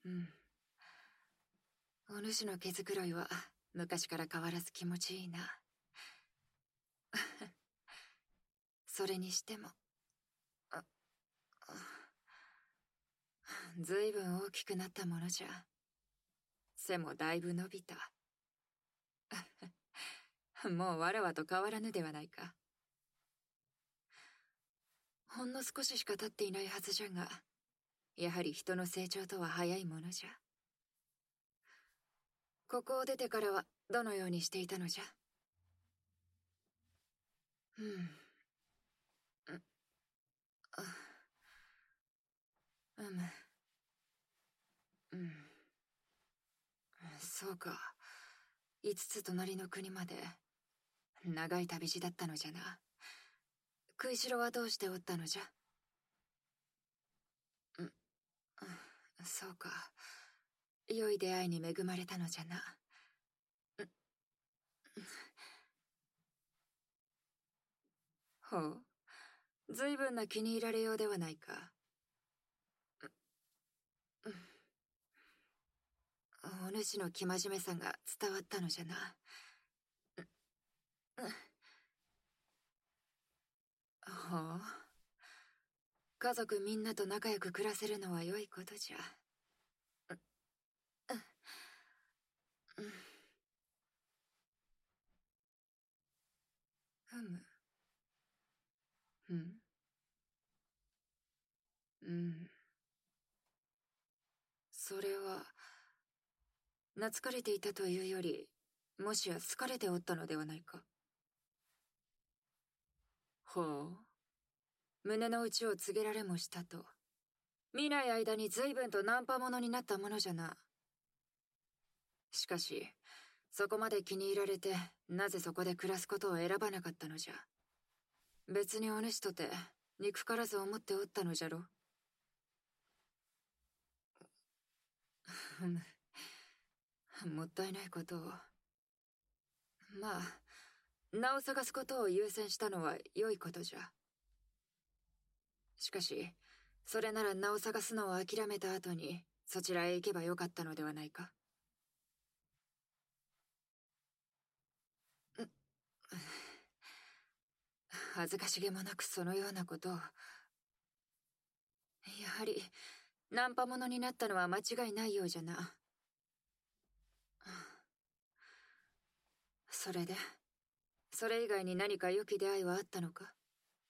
ん。お主の毛づくろいは昔から変わらず気持ちいいな。それにしても、ずいぶん大きくなったものじゃ。背もだいぶ伸びた。もうわらわと変わらぬではないか。ほんの少ししか経っていないはずじゃが、やはり人の成長とは早いものじゃ。ここを出てからはどのようにしていたのじゃ？うん。うん。そうか。5つ隣の国まで長い旅路だったのじゃな。食いしろはどうしておったのじゃ？そうか。良い出会いに恵まれたのじゃな。ほう。随分な気に入られようではないか。お主の生真面目さが伝わったのじゃな。ほう。家族みんなと仲良く暮らせるのは良いことじゃ。ふむ。うん。うん。それは、懐かれていたというより、もしや好かれておったのではないか。ほう。胸の内を告げられもしたと。見ない間に随分とナンパ者になったものじゃな。しかし、そこまで気に入られて、なぜそこで暮らすことを選ばなかったのじゃ。別にお主とて、憎からず思っておったのじゃろ。もったいないことを。まあ、名を探すことを優先したのは良いことじゃ。しかし、それなら名を探すのを諦めた後に、そちらへ行けばよかったのではないか。恥ずかしげもなくそのようなことを。やはり、ナンパ者になったのは間違いないようじゃな。それで、それ以外に何か良き出会いはあったのか？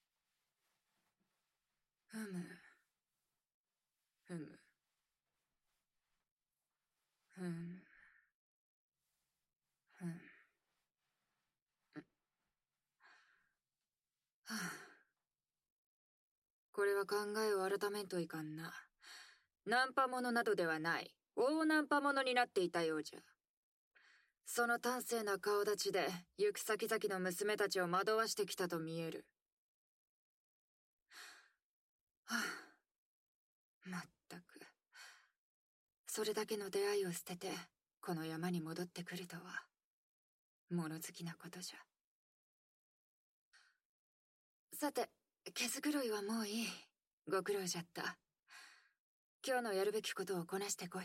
ふむ。ふむ。ふむ。ふむ。はあ、これは考えを改めんといかんな。ナンパ者などではない。大ナンパ者になっていたようじゃ。その端正な顔立ちで、行く先々の娘たちを惑わしてきたと見える。はあ、まったく。それだけの出会いを捨てて、この山に戻ってくるとは、物好きなことじゃ。さて、毛づくろいはもういい。ご苦労じゃった。今日のやるべきことをこなしてこい。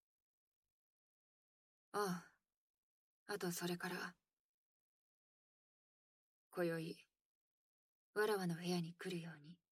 ああ。あとそれから、今宵、わらわの部屋に来るように。